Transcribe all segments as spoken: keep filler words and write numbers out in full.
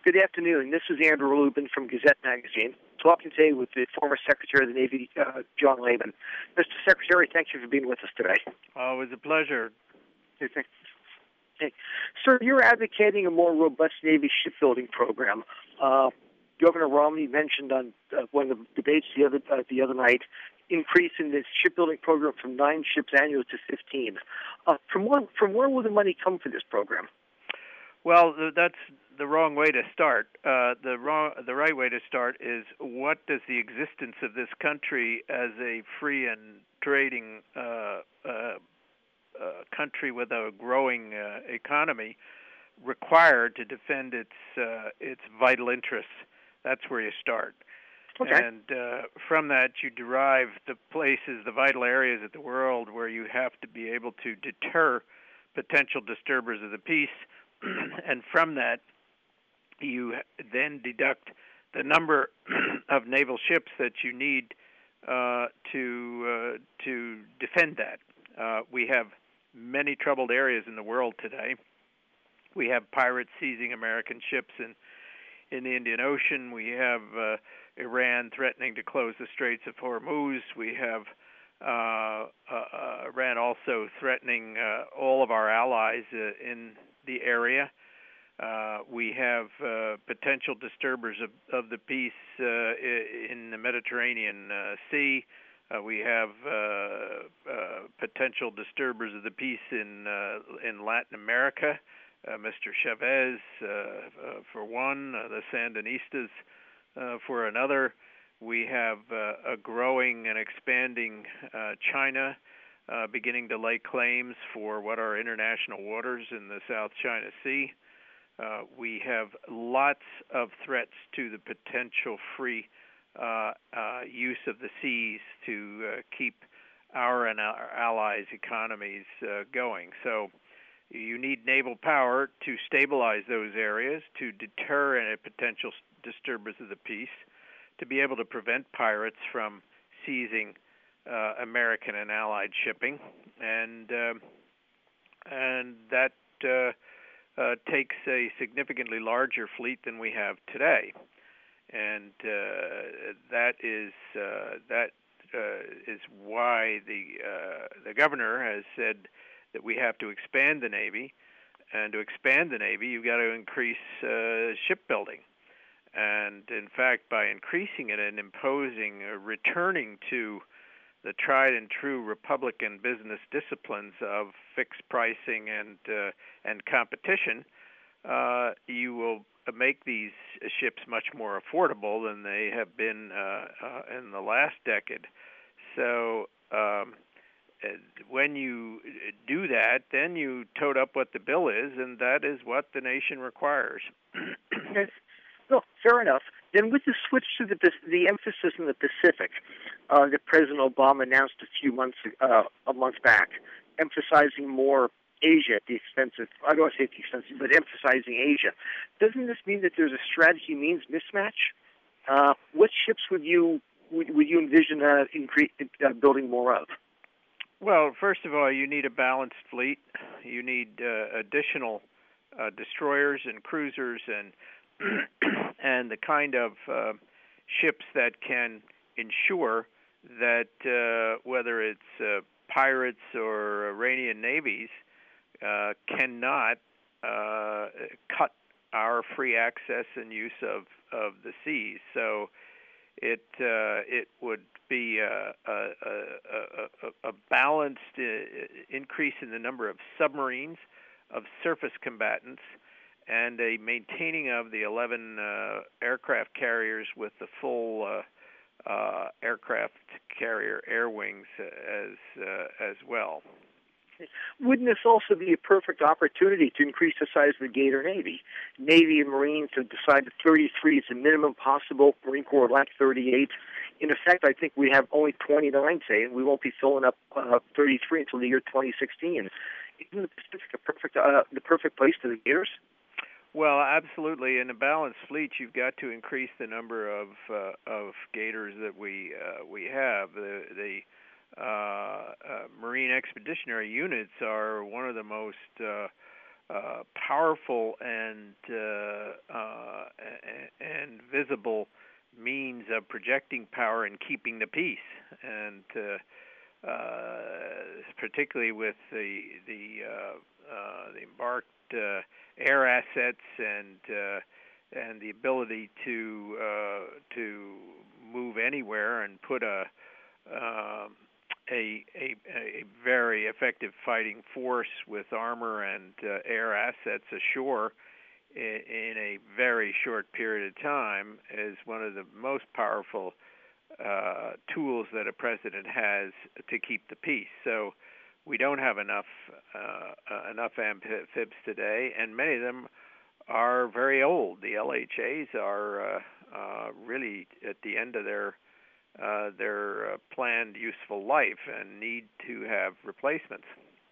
Good afternoon. This is Andrew Lubin from Gazette Magazine, talking today with the former Secretary of the Navy, uh, John Lehman. Mister Secretary, thank you for being with us today. Always a pleasure. Okay. Hey. Sir, you're advocating a more robust Navy shipbuilding program. Uh, Governor Romney mentioned on uh, one of the debates the other uh, the other night, increasing the shipbuilding program from nine ships annually to fifteen. Uh, from where, from where will the money come for this program? Well, that's the wrong way to start. Uh, the wrong, the right way to start is, what does the existence of this country as a free and trading uh, uh, uh, country with a growing uh, economy require to defend its uh, its vital interests? That's where you start. Okay. And uh, from that, you derive the places, the vital areas of the world where you have to be able to deter potential disturbers of the peace. And from that, you then deduct the number of naval ships that you need uh, to uh, to defend that. Uh, we have many troubled areas in the world today. We have pirates seizing American ships in in the Indian Ocean. We have uh, Iran threatening to close the Straits of Hormuz. We have uh, uh, Iran also threatening uh, all of our allies uh, in the area. Uh, we have uh, potential disturbers of, of the peace uh, in the Mediterranean uh, Sea. Uh, we have uh, uh, potential disturbers of the peace in uh, in Latin America. Uh, Mister Chavez, uh, uh, for one, uh, the Sandinistas, uh, for another. We have uh, a growing and expanding uh, China, Uh, beginning to lay claims for what are international waters in the South China Sea. Uh, we have lots of threats to the potential free uh, uh, use of the seas to uh, keep our and our allies' economies uh, going. So you need naval power to stabilize those areas, to deter any potential disturbers of the peace, to be able to prevent pirates from seizing Uh, American and Allied shipping, and uh, and that uh, uh, takes a significantly larger fleet than we have today, and uh, that is uh, that uh, is why the uh, the governor has said that we have to expand the Navy, and to expand the Navy, you've got to increase uh, shipbuilding, and in fact, by increasing it and imposing, uh, returning to the tried and true Republican business disciplines of fixed pricing and uh, and competition, uh, you will make these ships much more affordable than they have been uh, uh, in the last decade. So um, when you do that, then you tote up what the bill is, and that is what the nation requires. Yes. No, fair enough. Then with the switch to the the emphasis in the Pacific, uh, that President Obama announced a few months uh, a month back, emphasizing more Asia at the expense of, I don't want to say at the expense of, but emphasizing Asia. Doesn't this mean that there's a strategy means mismatch? Uh, what ships would you would, would you envision uh, increase, uh, building more of? Well, first of all, you need a balanced fleet. You need uh, additional uh, destroyers and cruisers and and the kind of uh, ships that can ensure that uh, whether it's uh, pirates or Iranian navies uh, cannot uh, cut our free access and use of, of the seas. So it uh, it would be a, a, a, a balanced uh, increase in the number of submarines, of surface combatants, and a maintaining of the eleven uh, aircraft carriers with the full uh, uh, aircraft carrier air wings as uh, as well. Wouldn't this also be a perfect opportunity to increase the size of the Gator Navy? Navy and Marines have decided thirty-three is the minimum possible. Marine Corps would like thirty-eight. In effect, I think we have only twenty-nine, say, and we won't be filling up uh, thirty-three until the year twenty sixteen. Isn't the Pacific a perfect, uh, the perfect place for the Gators? Well, absolutely. In a balanced fleet, you've got to increase the number of uh, of gators that we uh, we have. The, the uh, uh, Marine Expeditionary Units are one of the most uh, uh, powerful and uh, uh, visible means of projecting power and keeping the peace, and uh, uh, particularly with the the, uh, uh, the embarked uh, air assets and uh, and the ability to uh, to move anywhere and put a uh, a, a a very effective fighting force with armor and uh, air assets ashore in a very short period of time is one of the most powerful uh, tools that a president has to keep the peace. So we don't have enough uh, uh, enough amphibs today, and many of them are very old. The L H As are uh, uh, really at the end of their uh, their uh, planned useful life and need to have replacements.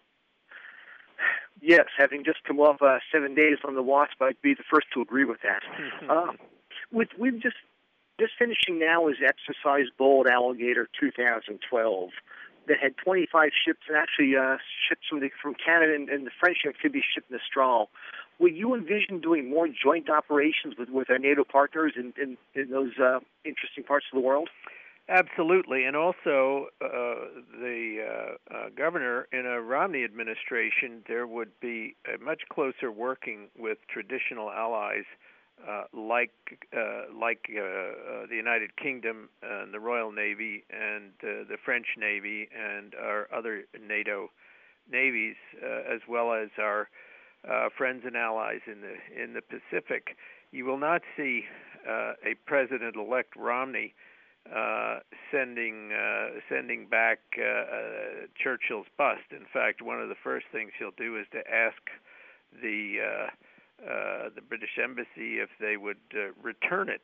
Yes, having just come off uh, seven days on the WASP, I'd be the first to agree with that. uh, with we've just just finishing now is Exercise Bold Alligator two thousand twelve that had twenty-five ships and actually uh, ships from the, from Canada and, and the French amphibious ship Mistral. Will you envision doing more joint operations with, with our NATO partners in, in, in those uh, interesting parts of the world? Absolutely, and also uh, the uh, uh, governor in a Romney administration, there would be a much closer working with traditional allies uh, like uh, like uh, uh, the United Kingdom and the Royal Navy and uh, the French Navy and our other NATO navies, uh, as well as our uh, friends and allies in the in the Pacific. You will not see uh, a President-elect Romney Uh, sending uh, sending back uh, uh, Churchill's bust. In fact, one of the first things he'll do is to ask the uh, uh, the British Embassy if they would uh, return it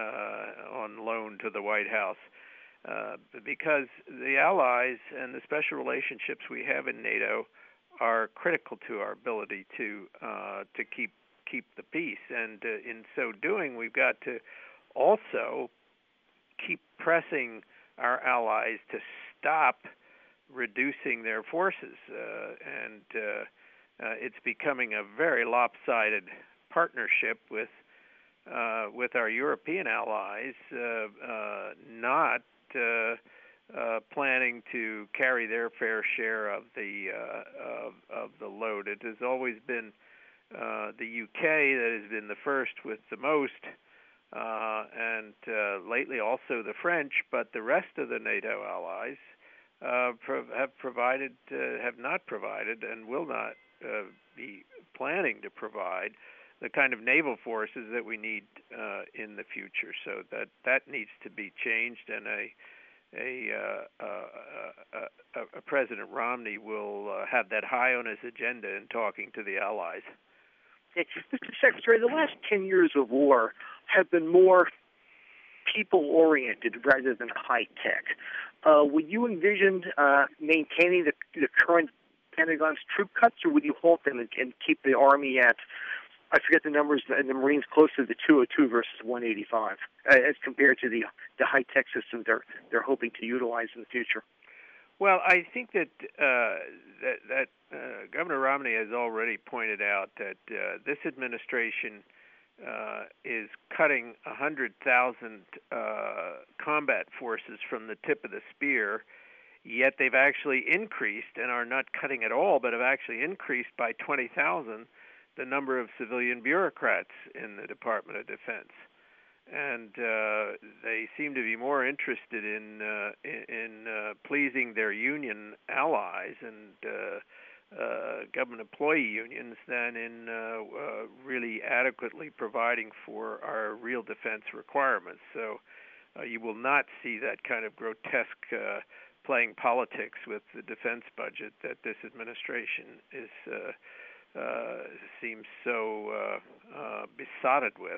uh, on loan to the White House, uh, because the allies and the special relationships we have in NATO are critical to our ability to uh, to keep keep the peace. And uh, in so doing, we've got to also keep pressing our allies to stop reducing their forces. Uh, and uh, uh, it's becoming a very lopsided partnership with uh, with our European allies uh, uh, not uh, uh, planning to carry their fair share of the uh, of, of the load. It has always been uh, the U K that has been the first with the most, Uh, and uh, lately also the French, but the rest of the NATO allies uh, pro- have provided, uh, have not provided, and will not uh, be planning to provide the kind of naval forces that we need uh, in the future. So that that needs to be changed, and a a, uh, uh, a, a President Romney will uh, have that high on his agenda in talking to the allies. Mister Secretary, the last ten years of war have been more people-oriented rather than high-tech. Uh, would you envision uh, maintaining the, the current Pentagon's troop cuts, or would you halt them and, and keep the Army at, I forget the numbers, and the Marines closer to two oh two versus one eighty-five, uh, as compared to the the high-tech systems they're, they're hoping to utilize in the future? Well, I think that uh, that, that uh, Governor Romney has already pointed out that uh, this administration uh, is cutting one hundred thousand uh, combat forces from the tip of the spear, yet they've actually increased, and are not cutting at all, but have actually increased by twenty thousand the number of civilian bureaucrats in the Department of Defense. And uh, they seem to be more interested in uh, in, in uh, pleasing their union allies and uh, uh, government employee unions than in uh, uh, really adequately providing for our real defense requirements. So uh, you will not see that kind of grotesque uh, playing politics with the defense budget that this administration is uh, uh, seems so uh, uh, besotted with.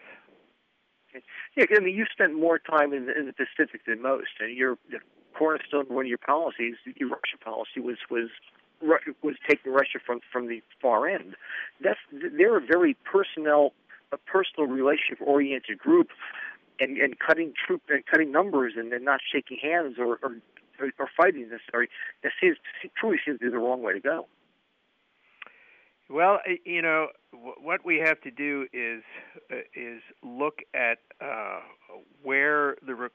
Yeah, I mean, you spent more time in the, in the Pacific than most, and your the cornerstone of one of your policies, your Russia policy, was was was taking Russia from from the far end. That's they're a very personnel, a personal relationship-oriented group, and, and cutting troop and cutting numbers and, and not shaking hands or or, or fighting necessary. That seems truly seems to be the wrong way to go. Well, you know, what we have to do is uh, is look at uh,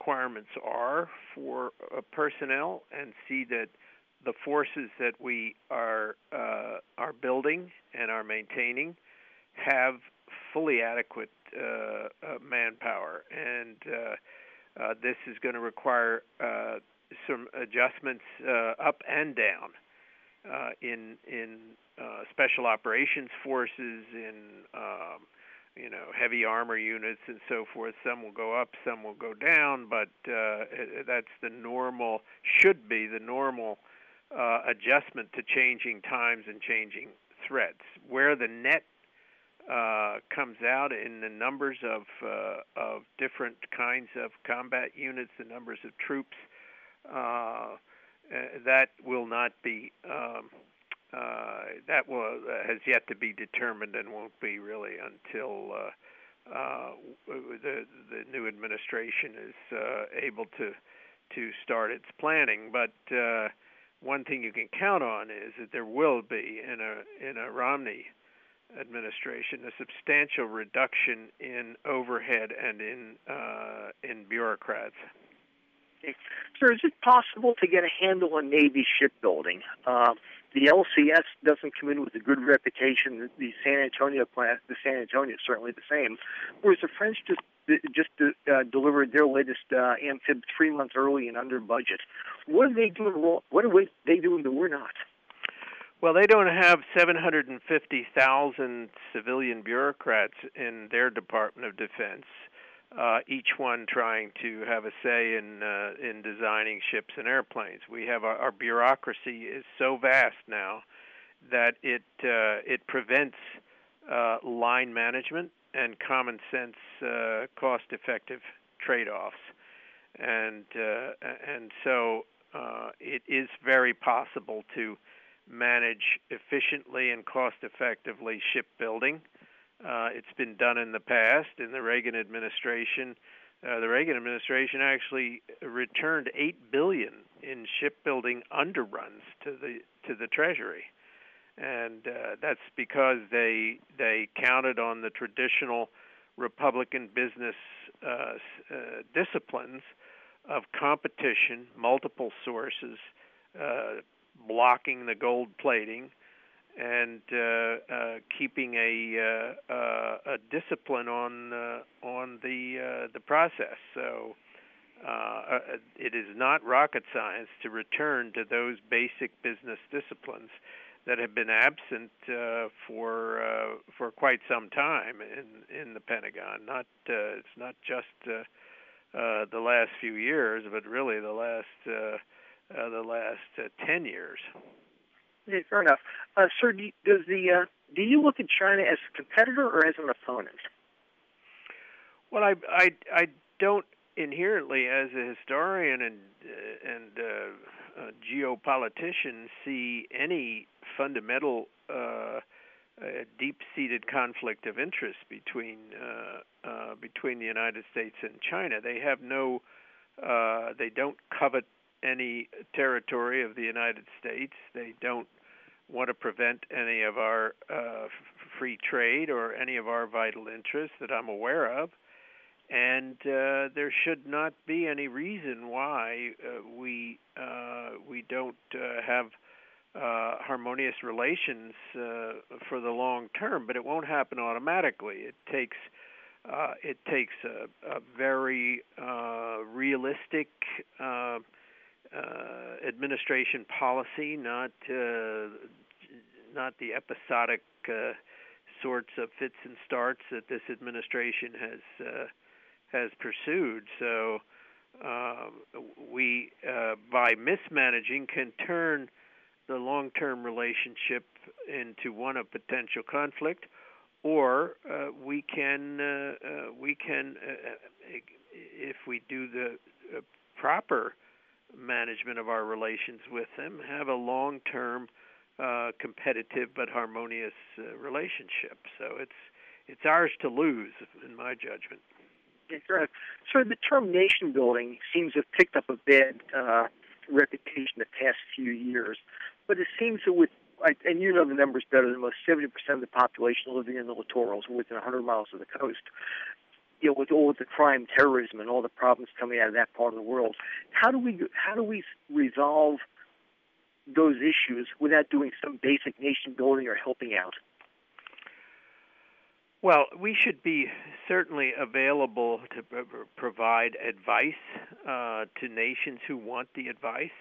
requirements are for uh, personnel and see that the forces that we are uh, are building and are maintaining have fully adequate uh, uh, manpower. And uh, uh, this is going to require uh, some adjustments uh, up and down uh, in in uh, special operations forces, in um, you know, heavy armor units and so forth. Some will go up, some will go down, but uh, that's the normal, should be the normal uh, adjustment to changing times and changing threats. Where the net uh, comes out in the numbers of uh, of different kinds of combat units, the numbers of troops, uh, uh, that will not be. Um, Uh, that will, uh, has yet to be determined and won't be really until uh, uh, the the new administration is uh, able to to start its planning. But uh, one thing you can count on is that there will be in a in a Romney administration a substantial reduction in overhead and in uh, in bureaucrats. Sir, is it possible to get a handle on Navy shipbuilding? Uh, the L C S doesn't come in with a good reputation. The San Antonio plant, the San Antonio is certainly the same. Whereas the French just just uh, delivered their latest uh, amphib three months early and under budget. What are they doing wrong? What are they doing that we're not? Well, they don't have seven hundred fifty thousand civilian bureaucrats in their Department of Defense. Uh, each one trying to have a say in uh, in designing ships and airplanes. We have our, our bureaucracy is so vast now that it uh, it prevents uh, line management and common sense, uh, cost-effective trade-offs, and uh, and so uh, it is very possible to manage efficiently and cost-effectively shipbuilding. Uh, it's been done in the past. In the Reagan administration, uh, the Reagan administration actually returned eight billion dollars in shipbuilding underruns to the to the Treasury, and uh, that's because they they counted on the traditional Republican business uh, uh, disciplines of competition, multiple sources, uh, blocking the gold plating, and uh, uh, keeping a, uh, uh, a discipline on uh, on the uh, the process. So uh, it is not rocket science to return to those basic business disciplines that have been absent uh, for uh, for quite some time in in the Pentagon. Not uh, it's not just uh, uh, the last few years, but really the last uh, uh, the last uh, ten years. Yeah, fair enough. Uh, sir, do you, does the uh, do you look at China as a competitor or as an opponent? Well, I I, I don't inherently, as a historian and uh, and uh, uh, geopolitician, see any fundamental uh, uh, deep-seated conflict of interest between uh, uh, between the United States and China. They have no, uh, they don't covet any territory of the United States. They don't want to prevent any of our uh, free trade or any of our vital interests that I'm aware of. And uh, there should not be any reason why uh, we uh, we don't uh, have uh, harmonious relations uh, for the long term. But it won't happen automatically. It takes uh, it takes a, a very uh, realistic Uh, Uh, administration policy, not uh, not the episodic uh, sorts of fits and starts that this administration has uh, has pursued. So uh, we, uh, by mismanaging, can turn the long-term relationship into one of potential conflict, or uh, we can uh, uh, we can uh, if we do the uh, proper management of our relations with them, have a long-term, uh, competitive but harmonious uh, relationship. So it's it's ours to lose, in my judgment. Yeah, correct. So the term nation building seems to have picked up a bad uh, reputation the past few years, but it seems that with, and you know the numbers better than most, seventy percent of the population living in the littorals within one hundred miles of the coast. you know, with all the crime, terrorism, and all the problems coming out of that part of the world. How do we how do we resolve those issues without doing some basic nation building or helping out? Well, we should be certainly available to provide advice uh, to nations who want the advice,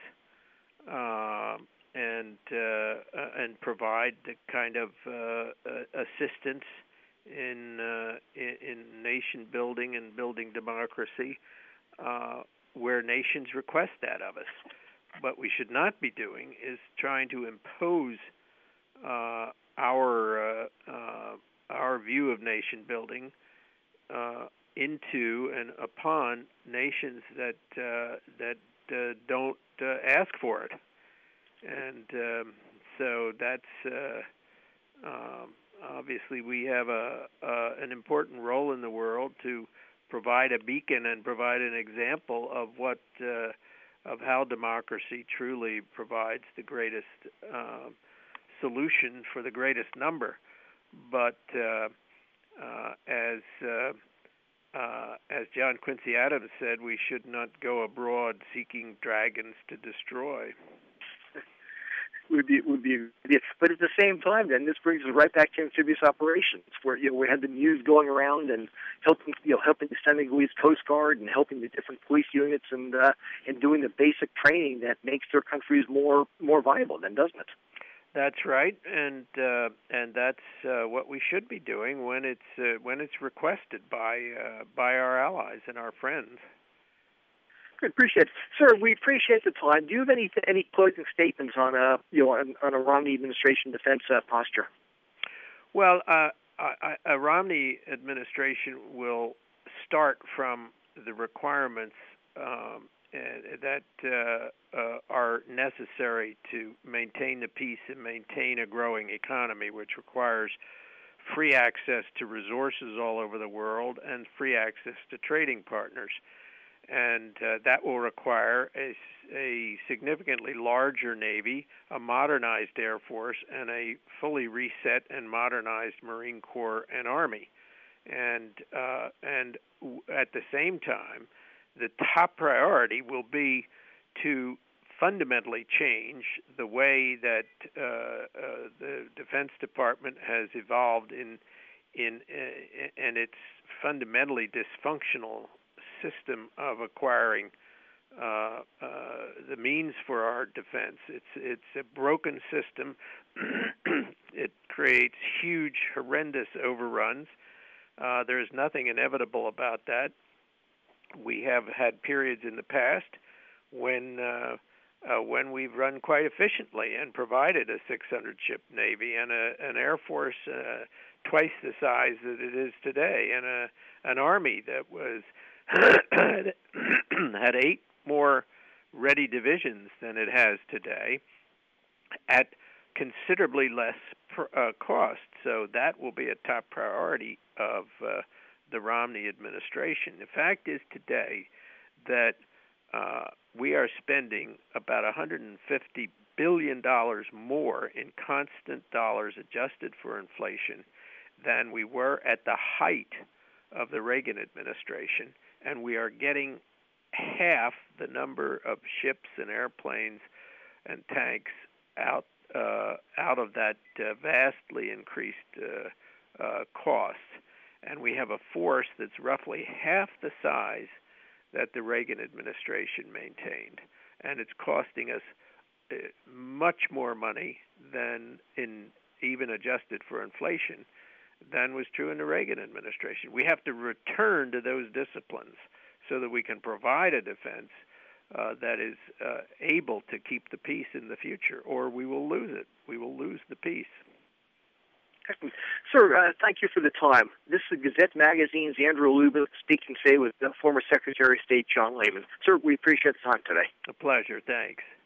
uh, and uh, and provide the kind of uh, assistance in, uh, in in nation building and building democracy uh, where nations request that of us. What we should not be doing is trying to impose uh, our uh, uh, our view of nation building uh, into and upon nations that uh, that uh, don't uh, ask for it, and um, so that's uh, um, obviously we have a uh, an important role in the world to provide a beacon and provide an example of what uh, of how democracy truly provides the greatest uh, solution for the greatest number. But uh, uh, as uh, uh, as John Quincy Adams said, we should not go abroad seeking dragons to destroy. Would be would be, but at the same time, then this brings us right back to amphibious operations, where you know we had the news going around and helping you know helping the Senegalese Coast Guard and helping the different police units and uh, and doing the basic training that makes their countries more more viable, then doesn't it? That's right, and uh, and that's uh, what we should be doing when it's uh, when it's requested by uh, by our allies and our friends. Good, appreciate it, sir. We appreciate the time. Do you have any any closing statements on a you know on, on a Romney administration defense uh, posture? Well, uh, a, a Romney administration will start from the requirements um, that uh, uh, are necessary to maintain the peace and maintain a growing economy, which requires free access to resources all over the world and free access to trading partners. And uh, that will require a, a significantly larger Navy, a modernized Air Force, and a fully reset and modernized Marine Corps and Army. And uh, and at the same time, the top priority will be to fundamentally change the way that uh, uh, the Defense Department has evolved in in uh, and its fundamentally dysfunctional system of acquiring uh, uh, the means for our defense. It's it's a broken system. It creates huge, horrendous overruns. Uh, there is nothing inevitable about that. We have had periods in the past when uh, uh, when we've run quite efficiently and provided a six hundred ship Navy and a, an Air Force uh, twice the size that it is today, and a an Army that was had eight more ready divisions than it has today at considerably less pr- uh, cost. So that will be a top priority of uh, the Romney administration. The fact is today that uh, we are spending about one hundred fifty billion dollars more in constant dollars adjusted for inflation than we were at the height of the Reagan administration. And we are getting half the number of ships and airplanes and tanks out uh, out of that uh, vastly increased uh, uh, cost. And we have a force that's roughly half the size that the Reagan administration maintained. And it's costing us uh, much more money than in even adjusted for inflation than was true in the Reagan administration. We have to return to those disciplines so that we can provide a defense uh, that is uh, able to keep the peace in the future, or we will lose it. We will lose the peace. Sir, uh, thank you for the time. This is Gazette Magazine's Andrew Lubin speaking today with uh, former Secretary of State John Lehman. Sir, we appreciate the time today. A pleasure. Thanks.